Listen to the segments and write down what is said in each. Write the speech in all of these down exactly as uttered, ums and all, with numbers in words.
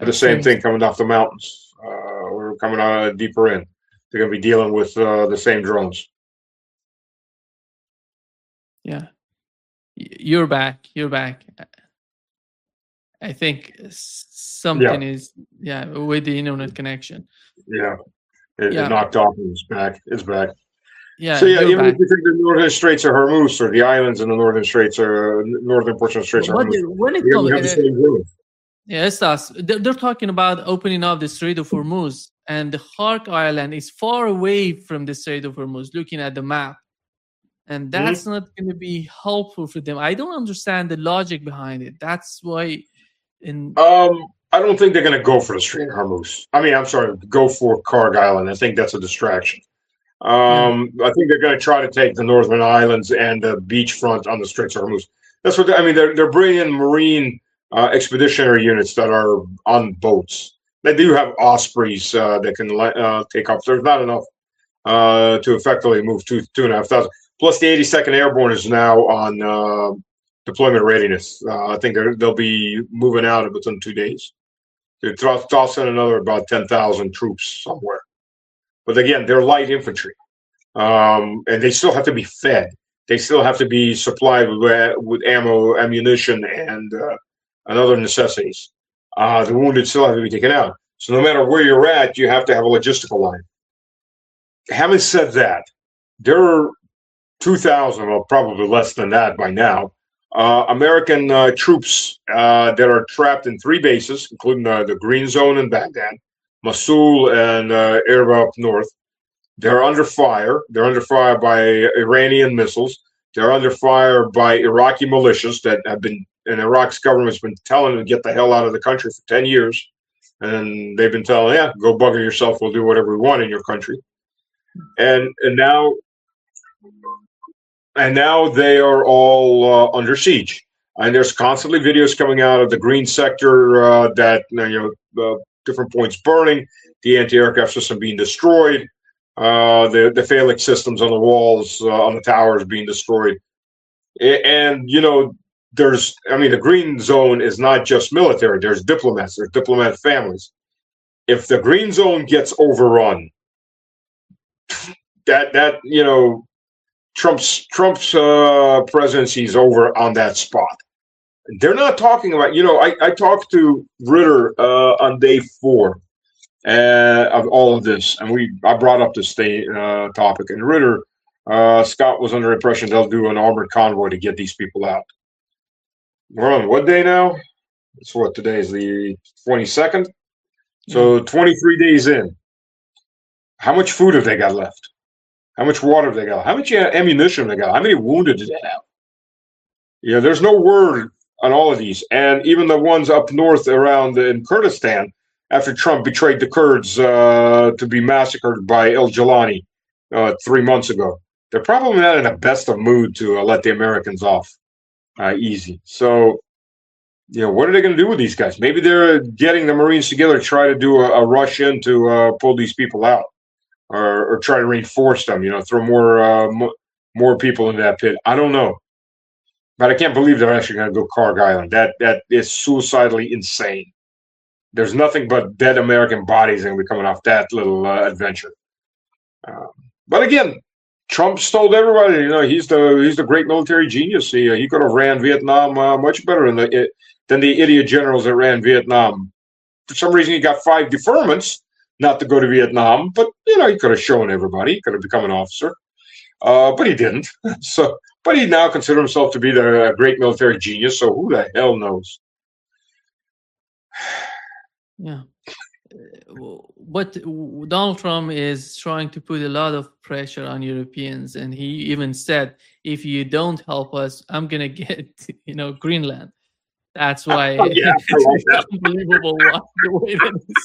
And the same thing coming off the mountains. Uh, we're coming out deeper in. They're going to be dealing with uh, the same drones. Yeah, you're back. You're back. I think something yeah. is yeah with the internet connection. Yeah, it, yeah. it knocked off and it's back. It's back. Yeah. So yeah, even back. if you think the northern Straits of Hormuz or the islands in the northern Straits or northern portion of the Straits of Hormuz, when it comes, have the same uh, yeah, it's us. They're, they're talking about opening up the Strait of Hormuz, and the Khark Island is far away from the Strait of Hormuz. Looking at the map. And that's mm-hmm. not going to be helpful for them. I don't understand the logic behind it. That's why. In um, I don't think they're going to go for the Strait of Hormuz. I mean, I'm sorry, go for Khark Island. I think that's a distraction. Um, yeah. I think they're going to try to take the northern islands and the beachfront on the Straits of Hormuz. That's what they, I mean. They're they're bringing marine uh, expeditionary units that are on boats. They do have Ospreys uh, that can uh, take off. There's not enough uh, to effectively move two two and a half thousand. Plus, the eighty-second Airborne is now on uh, deployment readiness. Uh, I think they'll be moving out within two days. They're tossing another about ten thousand troops somewhere. But again, they're light infantry, um, and they still have to be fed. They still have to be supplied with, with ammo, ammunition, and uh, and other necessities. Uh, the wounded still have to be taken out. So no matter where you're at, you have to have a logistical line. Having said that, there are two thousand, well, probably less than that by now, uh, American uh, troops uh, that are trapped in three bases, including uh, the Green Zone in Baghdad, Mosul, and uh, Erbil up north. They're under fire. They're under fire by Iranian missiles. They're under fire by Iraqi militias that have been, and Iraq's government's been telling them to get the hell out of the country for ten years. And they've been telling, yeah, go bugger yourself. We'll do whatever we want in your country. And and now, and now they are all uh, under siege. And there's constantly videos coming out of the green sector uh, that, you know, uh, different points burning, the anti-aircraft system being destroyed, uh, the, the phalanx systems on the walls, uh, on the towers being destroyed. And, you know, there's, I mean, the green zone is not just military. There's diplomats. There's diplomat families. If the green zone gets overrun, that, that you know, Trump's Trump's uh, presidency is over on that spot. They're not talking about, you know, I, I talked to Ritter uh, on day four uh, of all of this, and we I brought up this state, uh, topic, and Ritter, uh, Scott was under the impression they'll do an armored convoy to get these people out. We're on what day now? It's what, today is the twenty-second? So mm-hmm. twenty-three days in. How much food have they got left? How much water have they got? How much ammunition have they got? How many wounded do they have? Yeah, there's no word on all of these. And even the ones up north around in Kurdistan, after Trump betrayed the Kurds uh, to be massacred by El Jalani uh, three months ago, they're probably not in the best of mood to uh, let the Americans off uh, easy. So, you know, what are they going to do with these guys? Maybe they're getting the Marines together to try to do a, a rush in to uh, pull these people out. Or, or try to reinforce them, you know, throw more uh, mo- more people into that pit. I don't know, but I can't believe they're actually going to go Khark Island. That that is suicidally insane. There's nothing but dead American bodies going to be coming off that little uh, adventure. Um, but again, Trump told everybody, you know, he's the he's the great military genius. He uh, he could have ran Vietnam uh, much better than the than the idiot generals that ran Vietnam. For some reason, he got five deferments not to go to Vietnam, but, you know, he could have shown everybody. He could have become an officer, uh, but he didn't. So, but he now considers himself to be the great military genius, so who the hell knows? Yeah. But Donald Trump is trying to put a lot of pressure on Europeans, and he even said, if you don't help us, I'm going to get, you know, Greenland. That's why oh, yeah, it's that. unbelievable the way that is.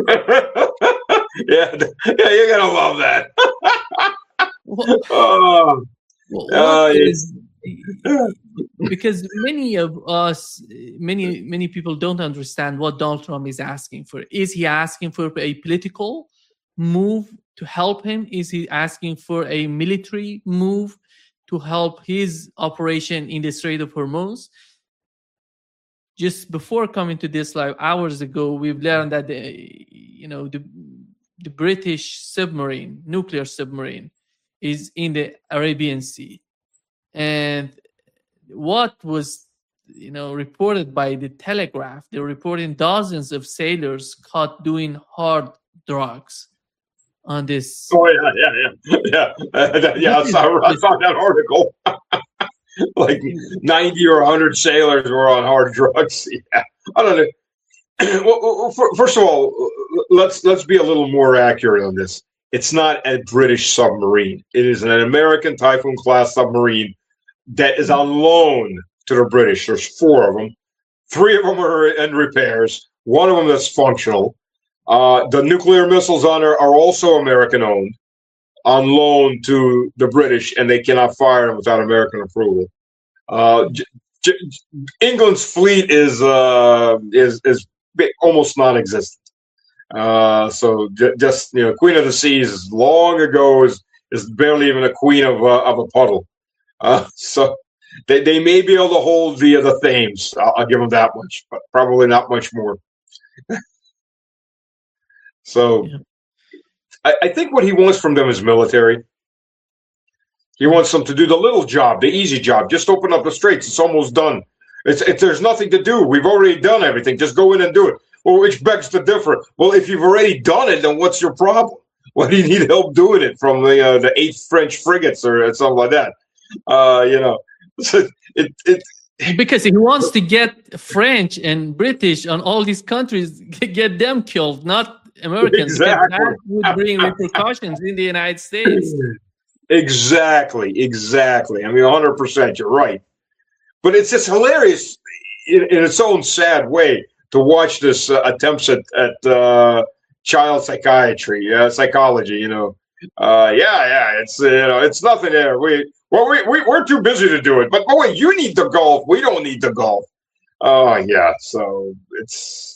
yeah, yeah, you're gonna love that. well, oh, well, uh, is, because many of us, many many people don't understand what Donald Trump is asking for. Is he asking for a political move to help him? Is he asking for a military move to help his operation in the Strait of Hormuz? just before coming to this live hours ago, we've learned that the, you know, the the British submarine, nuclear submarine, is in the Arabian Sea, and what was, you know, reported by the Telegraph, they're reporting dozens of sailors caught doing hard drugs on this. Oh yeah, yeah, yeah, yeah. yeah I, saw, I saw that article. Like ninety or one hundred sailors were on hard drugs. Yeah, I don't know. Well, first of all, let's let's be a little more accurate on this. It's not a British submarine. It is an American Typhoon class submarine that is on loan to the British. There's four of them. Three of them are in repairs. One of them is functional. Uh, the nuclear missiles on it are also American-owned, on loan to the British, and they cannot fire them without American approval. Uh, J- J- England's fleet is uh, is is almost non-existent. Uh, so j- just you know, Queen of the Seas long ago is is barely even a queen of uh, of a puddle. Uh, so they they may be able to hold the the Thames. I'll, I'll give them that much, but probably not much more. So. Yeah. I think what he wants from them is military. He wants them to do the little job, the easy job. Just open up the straits. It's almost done. It's, it's there's nothing to do. We've already done everything. Just go in and do it. Well, which begs to differ. Well, if you've already done it, then what's your problem? Why do you need help doing it from the uh, the eighth French frigates or something like that? Uh, you know, it it. Because he wants to get French and British on all these countries, get them killed, not Americans. Exactly. That would bring repercussions in the United States. Exactly, exactly. I mean, one hundred percent, you're right. But it's just hilarious in, in its own sad way to watch this uh, attempts at, at uh, child psychiatry, uh, psychology, you know. Uh, yeah, yeah, it's, uh, you know, it's nothing there. We, well, we, we, we're too busy to do it. But, oh, wait, you need the golf. We don't need the golf. Oh, uh, yeah, so it's...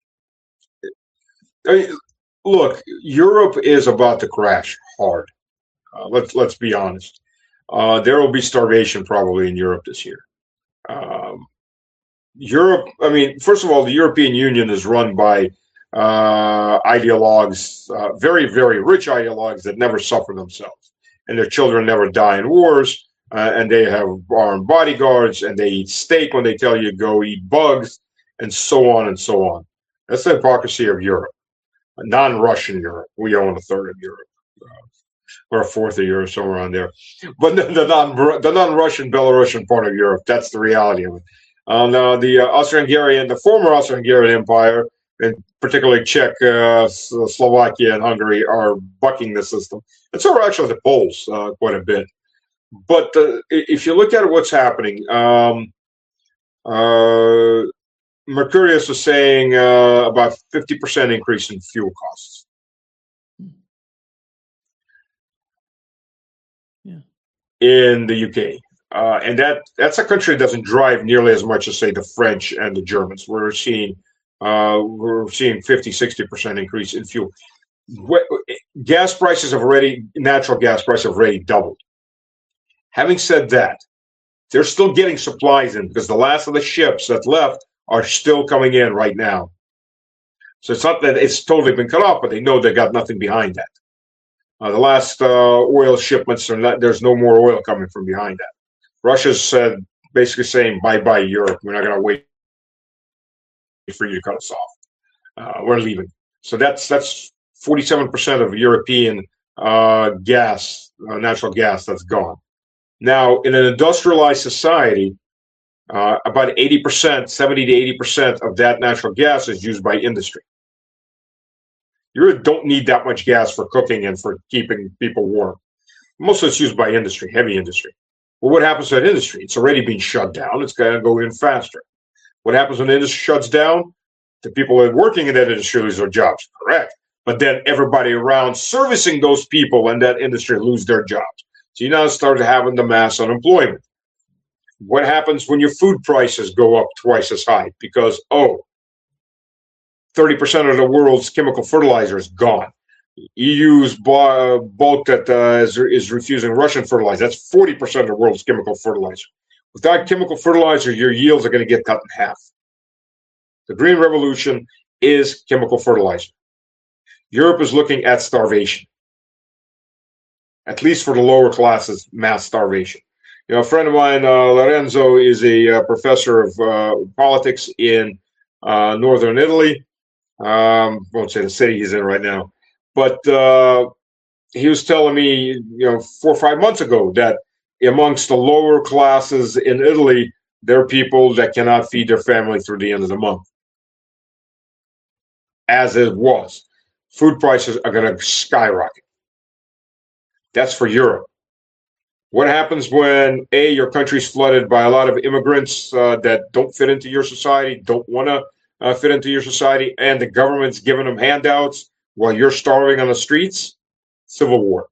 I mean, look, Europe is about to crash hard. Uh, let's let's be honest. Uh, there will be starvation probably in Europe this year. Um, Europe, I mean, first of all, the European Union is run by uh, ideologues, uh, very, very rich ideologues that never suffer themselves. And their children never die in wars. Uh, and they have armed bodyguards, and they eat steak when they tell you to go eat bugs, and so on and so on. That's the hypocrisy of Europe. Non-Russian Europe. We own a third of Europe, uh, or a fourth of Europe, somewhere around there. But the, the non the non-Russian Belarusian part of Europe, that's the reality of it. Uh, now, the uh, Austro-Hungarian, the former Austro-Hungarian Empire, and particularly Czech, uh, Slovakia, and Hungary, are bucking the system. And so are actually the Poles uh, quite a bit. But uh, if you look at what's happening, um, uh, Mercurius was saying uh, about fifty percent increase in fuel costs. Yeah. In the U K. Uh, and that that's a country that doesn't drive nearly as much as, say, the French and the Germans. We're seeing uh, we're seeing fifty, sixty percent increase in fuel. What, gas prices have already, natural gas prices have already doubled. Having said that, they're still getting supplies in because the last of the ships that left are still coming in right now. So it's not that it's totally been cut off, but they know they got nothing behind that. Uh, the last uh, oil shipments are not, there's no more oil coming from behind that. Russia's said, basically saying, bye-bye Europe. We're not going to wait for you to cut us off. Uh, we're leaving. So that's that's forty-seven percent of European uh, gas, uh, natural gas that's gone. Now, in an industrialized society, Uh, about eighty percent, seventy to eighty percent of that natural gas is used by industry. You really don't need that much gas for cooking and for keeping people warm. Most of it's used by industry, heavy industry. Well, what happens to that industry? It's already been shut down. It's going to go in faster. What happens when the industry shuts down? The people that are working in that industry lose their jobs, correct. But then everybody around servicing those people in that industry lose their jobs. So you now start having the mass unemployment. What happens when your food prices go up twice as high? Because, oh, thirty percent of the world's chemical fertilizer is gone. E U's bulk that uh, is, is refusing Russian fertilizer. That's forty percent of the world's chemical fertilizer. Without chemical fertilizer, your yields are going to get cut in half. The Green Revolution is chemical fertilizer. Europe is looking at starvation, at least for the lower classes, mass starvation. You know, a friend of mine, uh, Lorenzo, is a uh, professor of uh, politics in uh, northern Italy. Um, won't say the city he's in right now, but uh, he was telling me, you know, four or five months ago that amongst the lower classes in Italy, there are people that cannot feed their family through the end of the month. As it was, food prices are going to skyrocket. That's for Europe. What happens when, A, your country's flooded by a lot of immigrants uh, that don't fit into your society, don't want to uh, fit into your society, and the government's giving them handouts while you're starving on the streets? Civil war.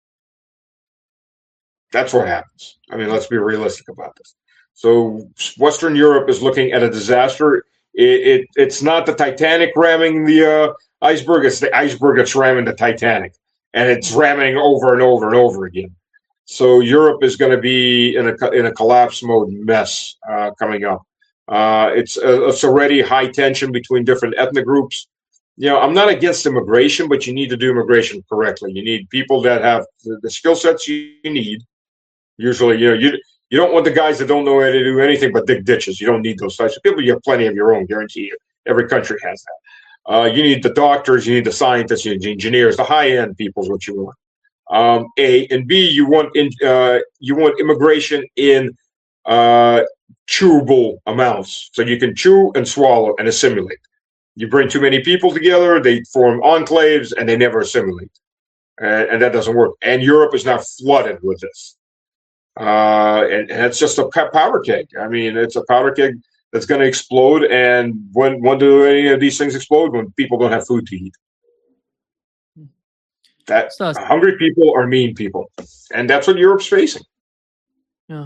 That's what happens. I mean, let's be realistic about this. So Western Europe is looking at a disaster. It, it It's not the Titanic ramming the uh, iceberg. It's the iceberg that's ramming the Titanic. And it's ramming over and over and over again. So Europe is going to be in a in a collapse mode mess uh, coming up. Uh, it's uh, it's already high tension between different ethnic groups. You know, I'm not against immigration, but you need to do immigration correctly. You need people that have the, the skill sets you need. Usually, you know, you you don't want the guys that don't know how to do anything but dig ditches. You don't need those types of people. You have plenty of your own, guarantee you. Every country has that. Uh, you need the doctors, you need the scientists, you need the engineers, the high-end people is what you want. Um, A and B, you want in, uh, you want immigration in uh, chewable amounts, so you can chew and swallow and assimilate. You bring too many people together, they form enclaves, and they never assimilate, and, and that doesn't work. And Europe is now flooded with this, uh, and, and it's just a powder keg. I mean, it's a powder keg that's going to explode. And when when do any of these things explode? When people don't have food to eat. That so, hungry people are mean people, and that's what Europe's facing. Yeah,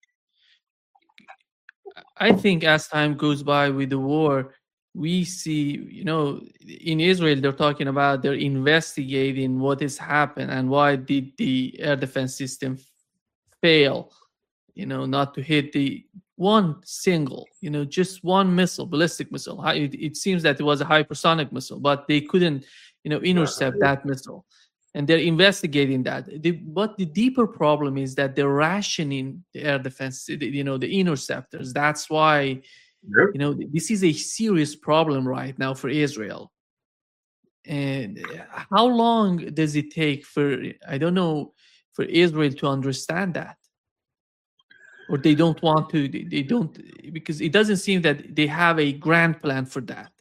I think as time goes by with the war, we see, you know, in Israel they're talking about they're investigating what has happened and why did the air defense system fail, you know, not to hit the one single, you know, just one missile, ballistic missile. It, it seems that it was a hypersonic missile, but they couldn't, you know, intercept that missile. And they're investigating that. The, but the deeper problem is that they're rationing the air defense, you know, the interceptors. That's why, yep. you know, this is a serious problem right now for Israel. And how long does it take for, I don't know, for Israel to understand that? Or they don't want to, they don't, because it doesn't seem that they have a grand plan for that.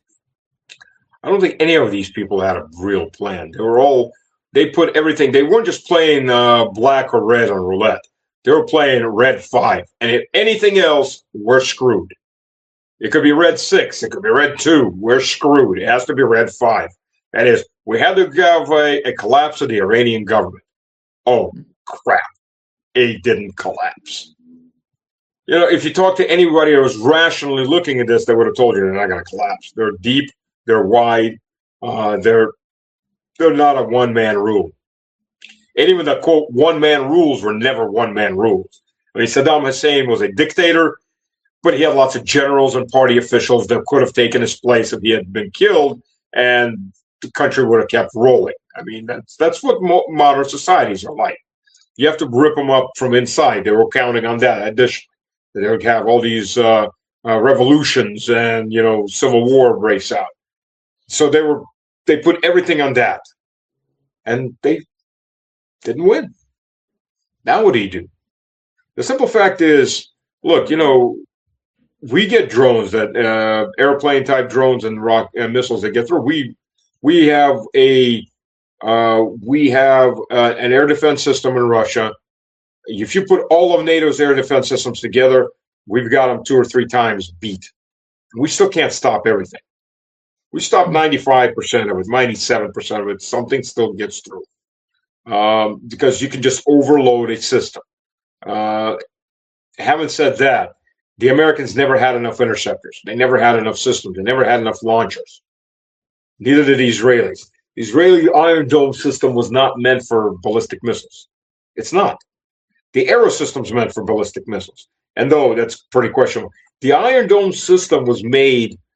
I don't think any of these people had a real plan. They were all, they put everything, they weren't just playing uh, black or red on roulette. They were playing red five. And if anything else, we're screwed. It could be red six. It could be red two. We're screwed. It has to be red five. That is, we had to have a, a collapse of the Iranian government. Oh, crap. It didn't collapse. You know, if you talk to anybody that was rationally looking at this, they would have told you they're not going to collapse. They're deep. They're wide. Uh, they're They're not a one-man rule. And even the, quote, one-man rules were never one-man rules. I mean, Saddam Hussein was a dictator, but he had lots of generals and party officials that could have taken his place if he had been killed, and the country would have kept rolling. I mean, that's that's what mo modern societies are like. You have to rip them up from inside. They were counting on that. Additionally, they would have all these uh, uh, revolutions and, you know, civil war breaks out. So they were they put everything on that, and they didn't win. Now what do you do? The simple fact is, look, you know, we get drones that uh, airplane type drones and rock and missiles that get through. We we have a uh, we have uh, an air defense system in Russia. If you put all of NATO's air defense systems together, we've got them two or three times beat. We still can't stop everything. We stop ninety-five percent of it, ninety-seven percent of it. Something still gets through um, because you can just overload a system. Uh, having said that, the Americans never had enough interceptors. They never had enough systems. They never had enough launchers. Neither did the Israelis. The Israeli Iron Dome system was not meant for ballistic missiles. It's not. The Arrow system's meant for ballistic missiles. And though that's pretty questionable, the Iron Dome system was made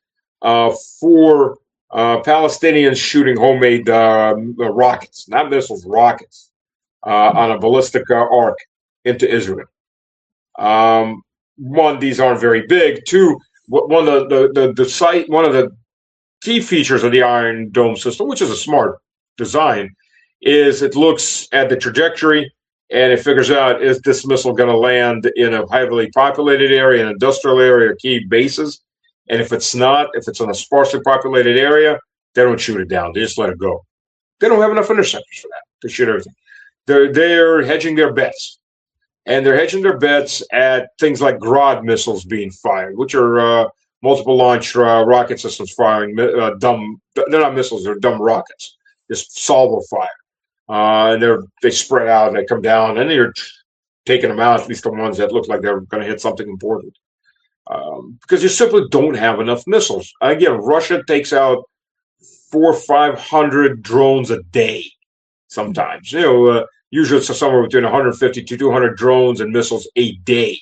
uh, for uh, Palestinians shooting homemade uh, rockets, not missiles, rockets, uh, on a ballistic uh, arc into Israel. Um, one, these aren't very big. Two, one of the, the, the, the site, one of the key features of the Iron Dome system, which is a smart design, is it looks at the trajectory and it figures out, is this missile going to land in a heavily populated area, an industrial area, key bases? And if it's not, if it's in a sparsely populated area, they don't shoot it down. They just let it go. They don't have enough interceptors for that to shoot everything. They're, they're hedging their bets. And they're hedging their bets at things like Grad missiles being fired, which are uh, multiple launch uh, rocket systems firing uh, dumb, they're not missiles, they're dumb rockets, just salvo fire. Uh, and they're, they spread out and they come down and they're taking them out, at least the ones that look like they're going to hit something important. Um, because you simply don't have enough missiles. Again, Russia takes out four or five hundred drones a day sometimes. You know, uh, usually it's somewhere between one hundred fifty to two hundred drones and missiles a day.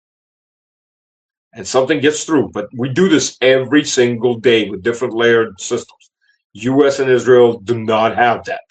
And something gets through. But we do this every single day with different layered systems. U S and Israel do not have that.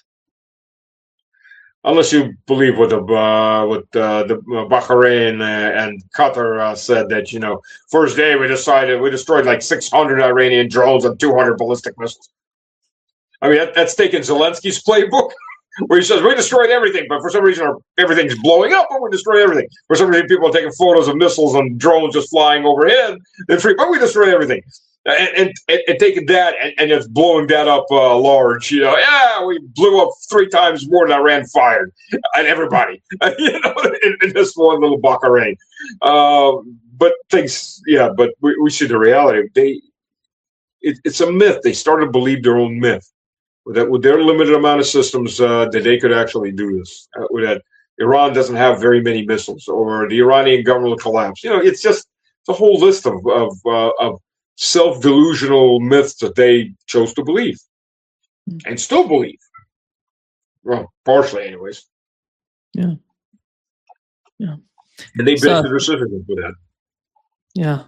Unless you believe what the uh, what uh, the Bahrain and Qatar uh, said, that, you know, first day we decided we destroyed like six hundred Iranian drones and two hundred ballistic missiles. I mean, that, that's taken Zelensky's playbook, where he says we destroyed everything, but for some reason our, everything's blowing up, but we destroyed everything. For some reason, people are taking photos of missiles and drones just flying overhead, and free, but we destroyed everything. And, and, and, and taking that and, and it's blowing that up uh, large, you know, yeah, we blew up three times more than Iran fired at everybody, you know, in, in this one little Bahrain. Uh, but things, yeah, but we, we see the reality. They, it, it's a myth. They started to believe their own myth that with their limited amount of systems uh, that they could actually do this. Uh, that Iran doesn't have very many missiles, or the Iranian government will collapse. You know, it's just it's a whole list of of, uh, of self-delusional myths that they chose to believe and still believe. Well, partially, anyways. Yeah. Yeah. And they So- based their citizens for that. Yeah.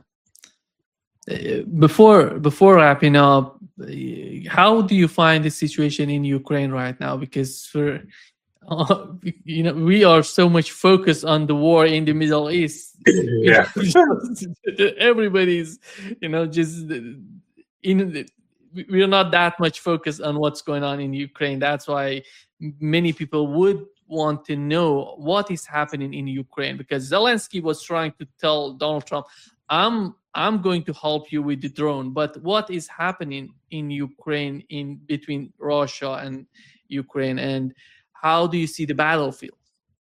Uh, Before before wrapping up, uh, how do you find the situation in Ukraine right now? Because for uh, you know, we are so much focused on the war in the Middle East. Yeah. Everybody's, you know, just in. We're not that much focused on what's going on in Ukraine. That's why many people would want to know what is happening in Ukraine, because Zelensky was trying to tell Donald Trump, I'm I'm going to help you with the drone, but what is happening in Ukraine, in between Russia and Ukraine, and how do you see the battlefield?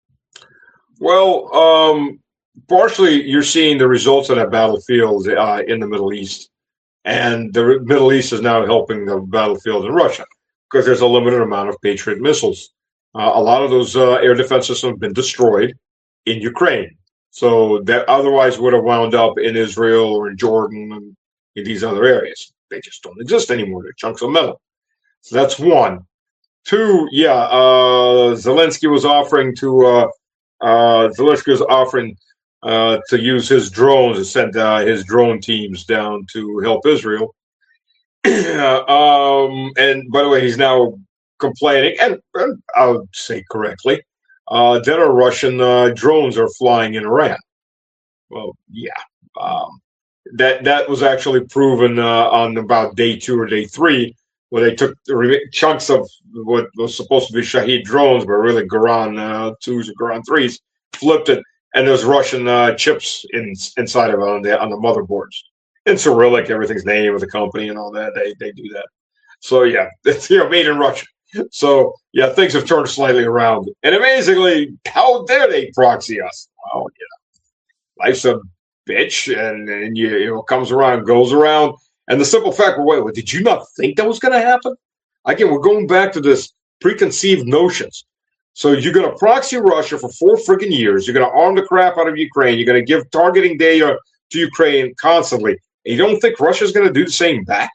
Well, um, partially you're seeing the results of that battlefield uh, in the Middle East, and the Middle East is now helping the battlefield in Russia because there's a limited amount of Patriot missiles. Uh, a lot of those uh, air defense systems have been destroyed in Ukraine. So that otherwise would have wound up in Israel or in Jordan and in these other areas. They just don't exist anymore. They're chunks of metal. So that's one. Two, yeah, uh, Zelensky was offering to uh, uh, Zelensky was offering uh, to use his drones and send uh, his drone teams down to help Israel. um, and by the way, he's now complaining, and, and I would say correctly, Uh, that our Russian uh, drones are flying in Iran. Well, yeah, um, that that was actually proven uh, on about day two or day three, where they took the re- chunks of what was supposed to be Shahed drones, but really Garan uh, twos or Garan threes, flipped it, and there's Russian uh, chips in, inside of it on the on the motherboards. In Cyrillic, everything's name of the company and all that. They they do that. So yeah, it's, you know, made in Russia. So, yeah, things have turned slightly around. And amazingly, how dare they proxy us? Well, you know, life's a bitch, and, and you, you know, comes around, goes around. And the simple fact, well, wait, wait, did you not think that was going to happen? Again, we're going back to this preconceived notions. So you're going to proxy Russia for four freaking years. You're going to arm the crap out of Ukraine. You're going to give targeting data to Ukraine constantly. And you don't think Russia's going to do the same back?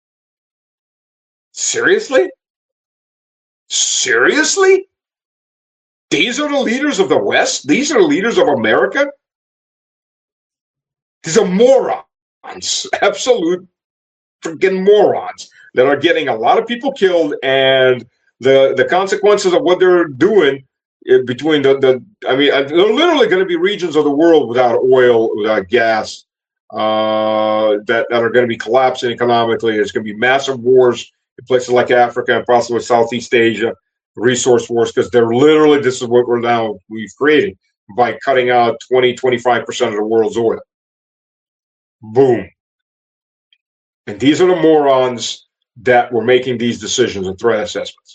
Seriously? Seriously? These are the leaders of the West? These are the leaders of America? These are morons. Absolute freaking morons that are getting a lot of people killed, and the the consequences of what they're doing between the, the I mean, there are literally going to be regions of the world without oil, without gas, uh, that, that are going to be collapsing economically. There's going to be massive wars in places like Africa and possibly Southeast Asia, resource wars, because they're literally, this is what we're now, we've created by cutting out twenty, twenty-five percent of the world's oil. Boom. And these are the morons that were making these decisions and threat assessments.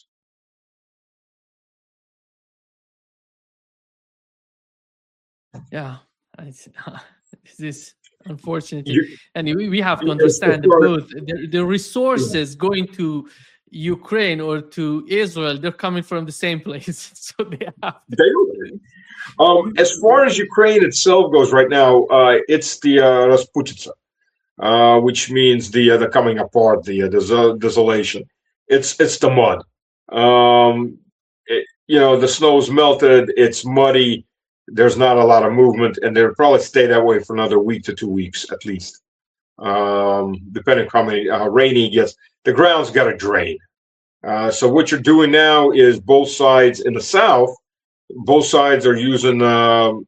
Yeah, it's, this is unfortunate. You, and we, we have to understand that both the, the resources yeah. going to Ukraine or to Israel, they're coming from the same place. So they have to. They, um, as far as Ukraine itself goes right now, uh, it's the uh, Rasputitsa, uh, which means the uh, the coming apart, the uh, des- desolation. It's it's the mud. Um, it, you know, the snow's melted. It's muddy. There's not a lot of movement, and they'll probably stay that way for another week to two weeks at least, um, depending on how many how rainy it gets. The ground's got to drain. Uh, so what you're doing now is both sides in the south, both sides are using um,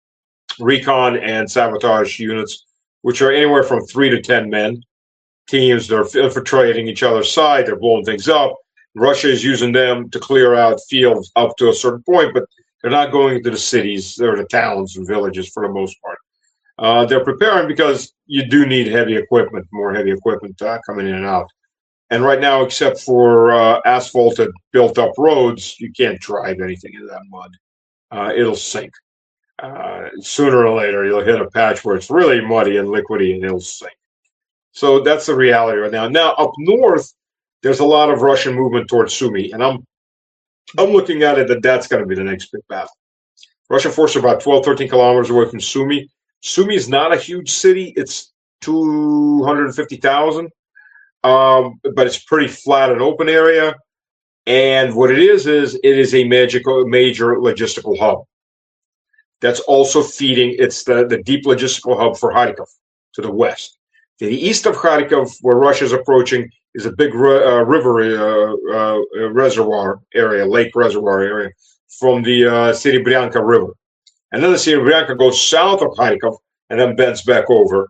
recon and sabotage units, which are anywhere from three to ten men. Teams, they're infiltrating each other's side, they're blowing things up. Russia is using them to clear out fields up to a certain point, but they're not going into the cities or the towns and villages for the most part. Uh, they're preparing because you do need heavy equipment, more heavy equipment uh, coming in and out. And right now, except for uh, asphalted, built-up roads, you can't drive anything in that mud. Uh, it'll sink. Uh, sooner or later, you'll hit a patch where it's really muddy and liquidy, and it'll sink. So that's the reality right now. Now, up north, there's a lot of Russian movement towards Sumy, and I'm I'm looking at it that that's going to be the next big battle. Russian forces are about twelve, thirteen kilometers away from Sumy. Sumy is not a huge city. It's two hundred fifty thousand. Um, but it's pretty flat and open area. And what it is, is it is a magical, major logistical hub. That's also feeding, it's the, the deep logistical hub for Kharkov to the west. To the east of Kharkov, where Russia is approaching, is a big uh, river uh, uh, reservoir area, lake reservoir area from the uh, Serebryanka River. And then the Serebryanka goes south of Kharkov and then bends back over.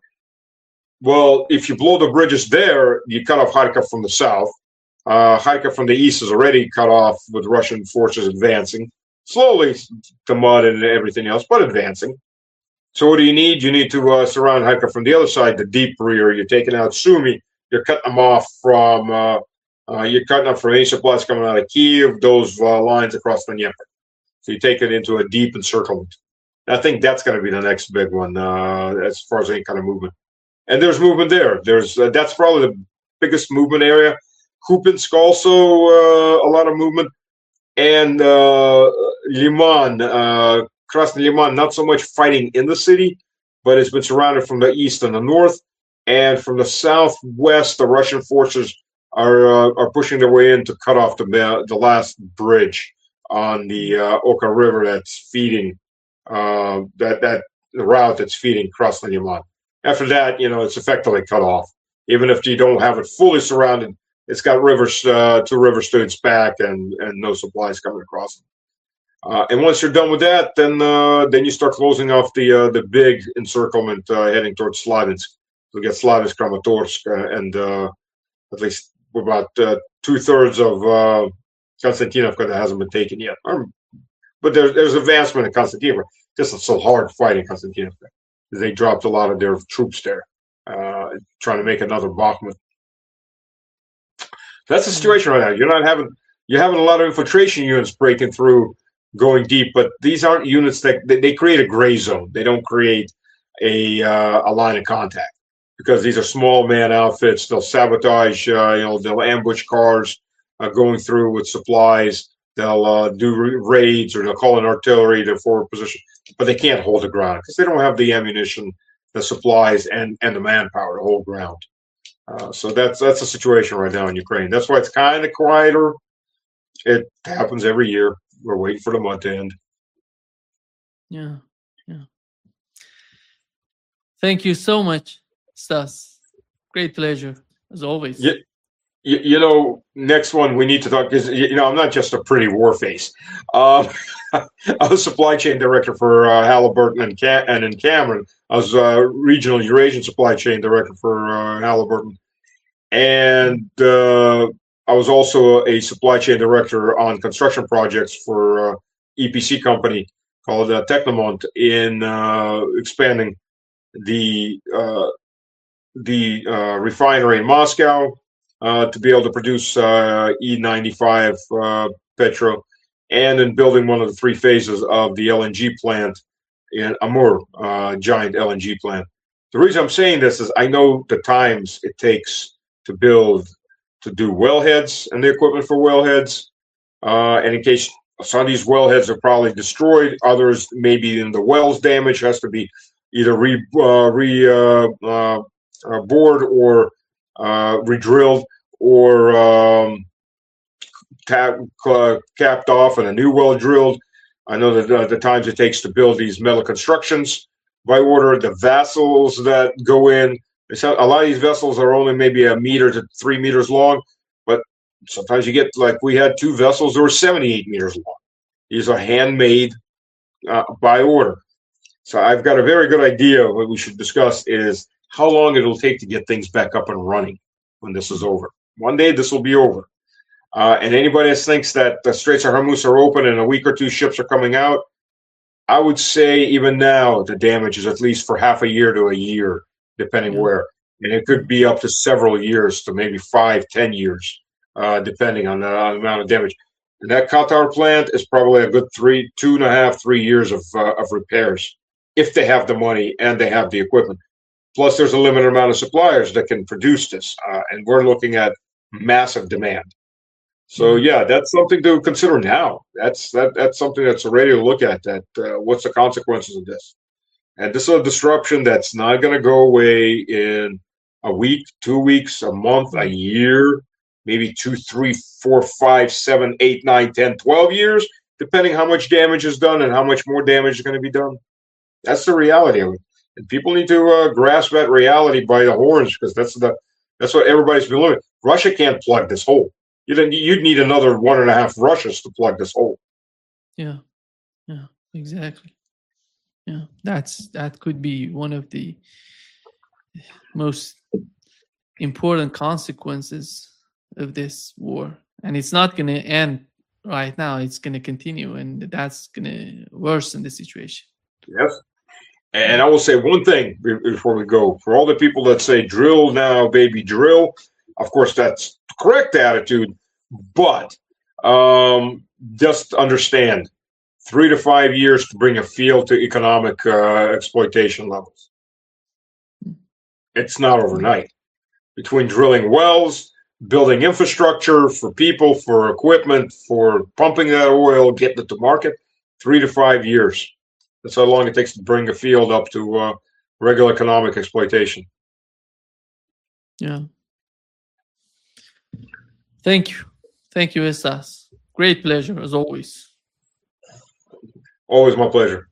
Well, if you blow the bridges there, you cut off Kharkov from the south. Uh, Kharkov from the east is already cut off with Russian forces advancing. Slowly, the mud and everything else, but advancing. So what do you need? You need to uh, surround Kharkov from the other side, the deep rear. You're taking out Sumy. You're cutting them off from, uh, uh, you're cutting off from any supplies coming out of Kiev, those uh, lines across the Dnieper. So you take it into a deep encirclement. I think that's going to be the next big one uh, as far as any kind of movement. And there's movement there. There's uh, that's probably the biggest movement area. Kupinsk also uh, a lot of movement, and uh, Liman, uh, Krasny Liman, not so much fighting in the city, but it's been surrounded from the east and the north, and from the southwest. The Russian forces are uh, are pushing their way in to cut off the the last bridge on the uh, Oka River that's feeding uh, that that the route that's feeding Krasny Liman. After that, you know, it's effectively cut off. Even if you don't have it fully surrounded, it's got rivers, uh, two rivers to its back, and and no supplies coming across. Uh, and once you're done with that, then uh, then you start closing off the uh, the big encirclement uh, heading towards Slavinsk. You'll get Slavinsk, Kramatorsk, uh, and uh, at least about uh, two thirds of uh, Konstantinovka that hasn't been taken yet. Um, but there's there's advancement in Konstantinovka. Just it's so hard fighting Konstantinovka. They dropped a lot of their troops there, uh, trying to make another Bakhmut. That's the situation right now. You're not having you're having a lot of infiltration units breaking through, going deep, but these aren't units that they, they create a gray zone. They don't create a uh, a line of contact because these are small man outfits. They'll sabotage, uh, you know, they'll ambush cars uh, going through with supplies. They'll uh, do raids or they'll call in artillery to forward position, but they can't hold the ground because they don't have the ammunition, the supplies, and and the manpower to hold ground. Uh, so that's that's the situation right now in Ukraine. That's why it's kind of quieter. It happens every year. We're waiting for the month to end. Yeah, yeah. Thank you so much, Stas. Great pleasure. as always. Yeah. You, you know, next one we need to talk because you know I'm not just a pretty war face. Um, I was supply chain director for uh, Halliburton and Cam- and in Cameron. I was uh, regional Eurasian supply chain director for uh, Halliburton, and uh, I was also a supply chain director on construction projects for uh, E P C company called uh, Technomont in uh, expanding the uh, the uh, refinery in Moscow. Uh, to be able to produce uh, E ninety-five uh, petro, and in building one of the three phases of the L N G plant in Amur, uh, giant L N G plant. The reason I'm saying this is I know the times it takes to build, to do wellheads and the equipment for wellheads, uh, and in case some of these wellheads are probably destroyed, others maybe in the wells damage has to be either re, uh, re uh, uh, uh, bored or Uh, redrilled or um, tap, uh, capped off and a new well drilled. I know that uh, the times it takes to build these metal constructions by order, the vessels that go in. A lot of these vessels are only maybe a meter to three meters long, but sometimes you get like we had two vessels that were seventy-eight meters long. These are handmade uh, by order. So I've got a very good idea of what we should discuss is how long it'll take to get things back up and running when this is over. One day this will be over. Uh, and anybody that thinks that the Straits of Hormuz are open and in a week or two ships are coming out, I would say even now the damage is at least for half a year to a year, depending yeah. where. And it could be up to several years to maybe five, ten years, uh, depending on the, on the amount of damage. And that Qatar plant is probably a good three, two and a half, three years of uh, of repairs if they have the money and they have the equipment. Plus, there's a limited amount of suppliers that can produce this, uh, and we're looking at massive demand. So, yeah, that's something to consider now. That's that that's something that's ready to look at. That uh, what's the consequences of this? And this is a disruption that's not going to go away in a week, two weeks, a month, a year, maybe two, three, four, five, seven, eight, nine, ten, twelve years, depending how much damage is done and how much more damage is going to be done. That's the reality of it. And people need to uh, grasp that reality by the horns because that's the that's what everybody's been looking at. Russia can't plug this hole. You'd, you'd need another one and a half Russias to plug this hole. Yeah, yeah, exactly. Yeah, that's that could be one of the most important consequences of this war, and it's not going to end right now. It's going to continue, and that's going to worsen the situation. Yes. And I will say one thing before we go. For all the people that say drill now, baby, drill, of course, that's the correct attitude. But um, just understand, three to five years to bring a field to economic uh, exploitation levels. It's not overnight. Between drilling wells, building infrastructure for people, for equipment, for pumping that oil, getting it to market, three to five years. That's how long it takes to bring a field up to uh, regular economic exploitation. Yeah. Thank you. Thank you, Estas. Great pleasure, as always. Always my pleasure.